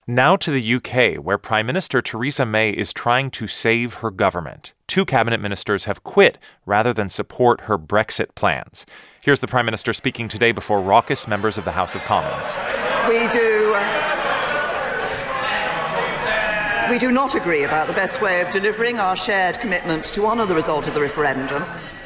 Now to the UK, where Prime Minister Theresa May is trying to save her government. 2 cabinet ministers have quit rather than support her Brexit plans. Here's the Prime Minister speaking today before raucous members of the House of Commons. We do not agree about the best way of delivering our shared commitment to honour the result of the referendum.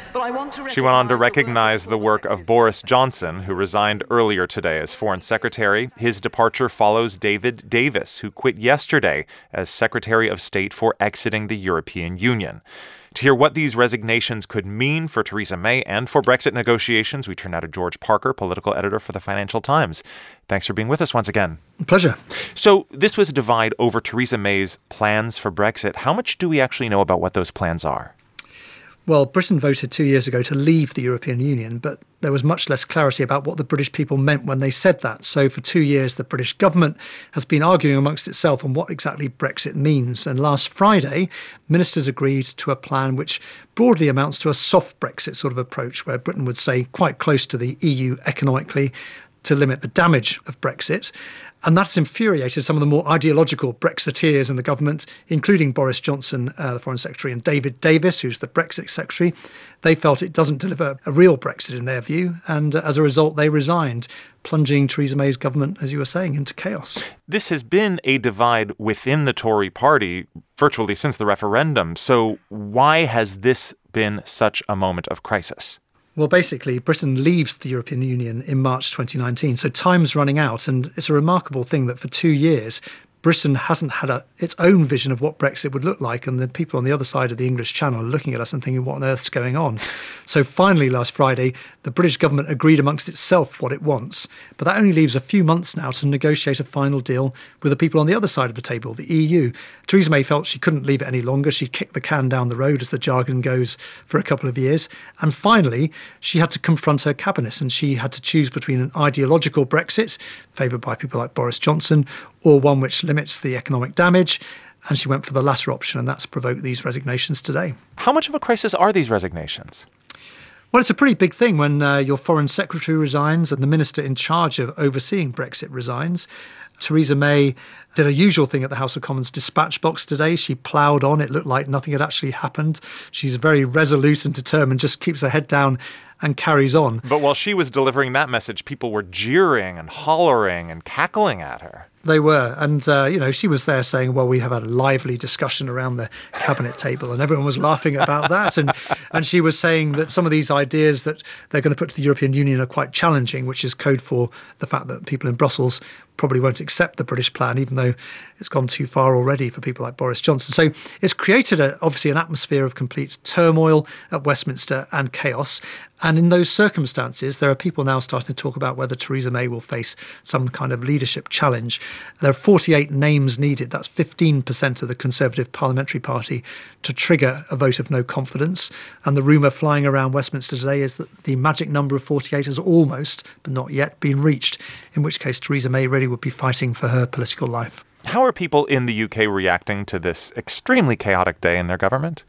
She went on to recognize the work of Boris Johnson, who resigned earlier today as Foreign Secretary. His departure follows David Davis, who quit yesterday as Secretary of State for exiting the European Union. To hear what these resignations could mean for Theresa May and for Brexit negotiations, we turn now to George Parker, political editor for the Financial Times. Thanks for being with us once again. Pleasure. So this was a divide over Theresa May's plans for Brexit. How much do we actually know about what those plans are? Well, Britain voted 2 years ago to leave the European Union, but there was much less clarity about what the British people meant when they said that. So for 2 years, the British government has been arguing amongst itself on what exactly Brexit means. And last Friday, ministers agreed to a plan which broadly amounts to a soft Brexit sort of approach, where Britain would stay quite close to the EU economically to limit the damage of Brexit. And that's infuriated some of the more ideological Brexiteers in the government, including Boris Johnson, the Foreign Secretary, and David Davis, who's the Brexit Secretary. They felt it doesn't deliver a real Brexit in their view, and as a result, they resigned, plunging Theresa May's government, as you were saying, into chaos. This has been a divide within the Tory party virtually since the referendum. So why has this been such a moment of crisis? Well, basically, Britain leaves the European Union in March 2019, so time's running out, and it's a remarkable thing that for 2 years, Britain hasn't had its own vision of what Brexit would look like, and the people on the other side of the English Channel are looking at us and thinking, what on earth's going on? So finally, last Friday, the British government agreed amongst itself what it wants, but that only leaves a few months now to negotiate a final deal with the people on the other side of the table, the EU. Theresa May felt she couldn't leave it any longer. She'd kicked the can down the road, as the jargon goes, for a couple of years. And finally, she had to confront her cabinet, and she had to choose between an ideological Brexit, favoured by people like Boris Johnson, or one which limits the economic damage. And she went for the latter option, and that's provoked these resignations today. How much of a crisis are these resignations? Well, it's a pretty big thing when your foreign secretary resigns and the minister in charge of overseeing Brexit resigns. Theresa May did a usual thing at the House of Commons dispatch box today. She ploughed on. It looked like nothing had actually happened. She's very resolute and determined, just keeps her head down and carries on. But while she was delivering that message, people were jeering and hollering and cackling at her. They were. And, she was there saying, well, we have had a lively discussion around the cabinet table, and everyone was laughing about that. And she was saying that some of these ideas that they're going to put to the European Union are quite challenging, which is code for the fact that people in Brussels probably won't accept the British plan, even though it's gone too far already for people like Boris Johnson. So it's created, obviously, an atmosphere of complete turmoil at Westminster and chaos. And in those circumstances, there are people now starting to talk about whether Theresa May will face some kind of leadership challenge. There are 48 names needed. That's 15% of the Conservative Parliamentary Party to trigger a vote of no confidence. And the rumour flying around Westminster today is that the magic number of 48 has almost, but not yet, been reached, in which case Theresa May really would be fighting for her political life. How are people in the UK reacting to this extremely chaotic day in their government?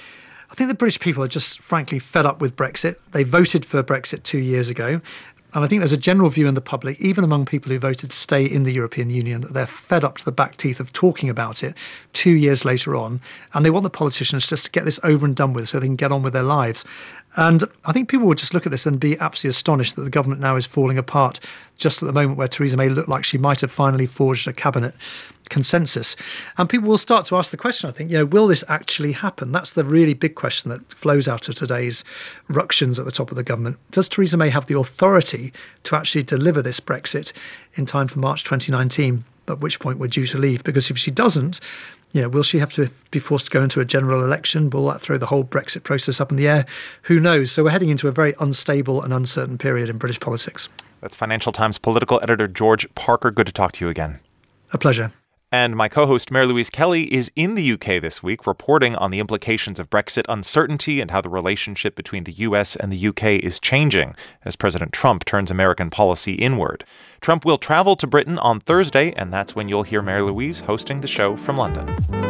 I think the British people are just frankly fed up with Brexit. They voted for Brexit 2 years ago. And I think there's a general view in the public, even among people who voted to stay in the European Union, that they're fed up to the back teeth of talking about it 2 years later on. And they want the politicians just to get this over and done with so they can get on with their lives. And I think people would just look at this and be absolutely astonished that the government now is falling apart just at the moment where Theresa May looked like she might have finally forged a cabinet consensus. And people will start to ask the question, I think, will this actually happen? That's the really big question that flows out of today's ructions at the top of the government. Does Theresa May have the authority to actually deliver this Brexit in time for March 2019? At which point we're due to leave? Because if she doesn't, will she have to be forced to go into a general election? Will that throw the whole Brexit process up in the air? Who knows? So we're heading into a very unstable and uncertain period in British politics. That's Financial Times political editor George Parker. Good to talk to you again. A pleasure. And my co-host Mary Louise Kelly is in the UK this week reporting on the implications of Brexit uncertainty and how the relationship between the US and the UK is changing as President Trump turns American policy inward. Trump will travel to Britain on Thursday, and that's when you'll hear Mary Louise hosting the show from London.